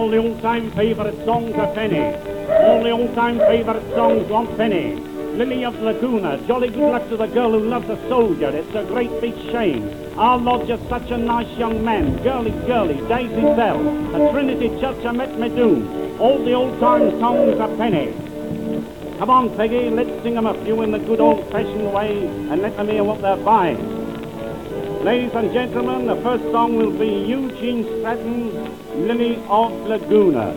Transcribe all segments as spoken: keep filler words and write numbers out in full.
All the old-time favourite songs are penny. All the old-time favourite songs want penny. Lily of Laguna, jolly good luck to the girl who loves a soldier. It's a great big shame. Our lodger's such a nice young man. Girly, girly, Daisy Bell. At Trinity Church I met my doom. All the old-time songs are penny. Come on, Peggy, let's sing 'em a few in the good old-fashioned way and let them hear what they're buying. Ladies and gentlemen, the first song will be Eugene Stratton's Lily of Laguna.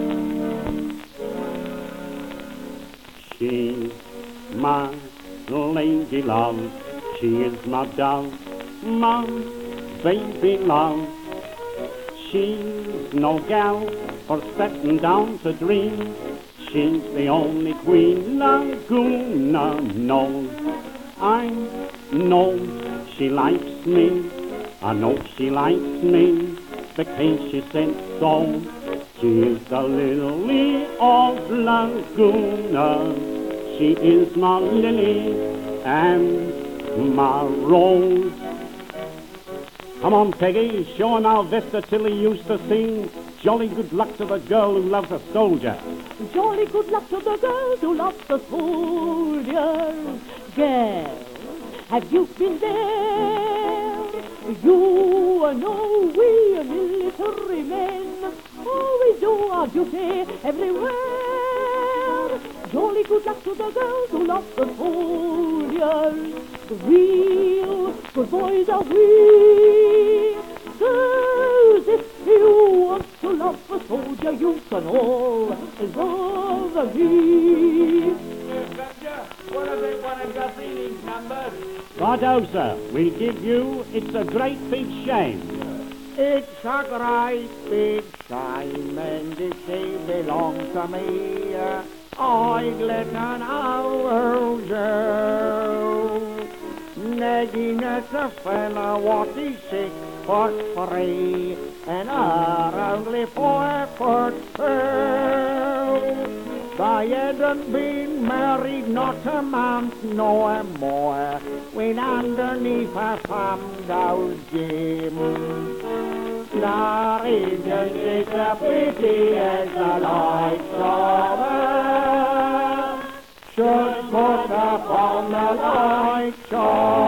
She's my lady love, she is my dove, my baby love. She's no gal for setting down to dream. She's the only queen Laguna knows. I know she likes me, I know she likes me, because she said so. She is the lily of Laguna. She is my lily and my rose. Come on, Peggy, show 'em how Vesta Tilly used to sing. Jolly good luck to the girl who loves a soldier. Jolly good luck to the girl who loves a soldier. Girl, have you been there? You know we military men always do our duty everywhere. Jolly good luck to the girls who love the soldiers. Real good boys are we. Girls, if you want to love a soldier, you can all love me. What are they, one of Goscinny's numbers? Righto, sir, we'll give you It's a Great Big Shame. It's a great big shame, and if she belonged to me, uh, I'd let an old girl. Nagging at a fella what he's six foot three, and her only four foot two. They hadn't been married not a month nor more, when underneath her thumb goes Jim. Now isn't it a pity as the lights of her should put upon the lights of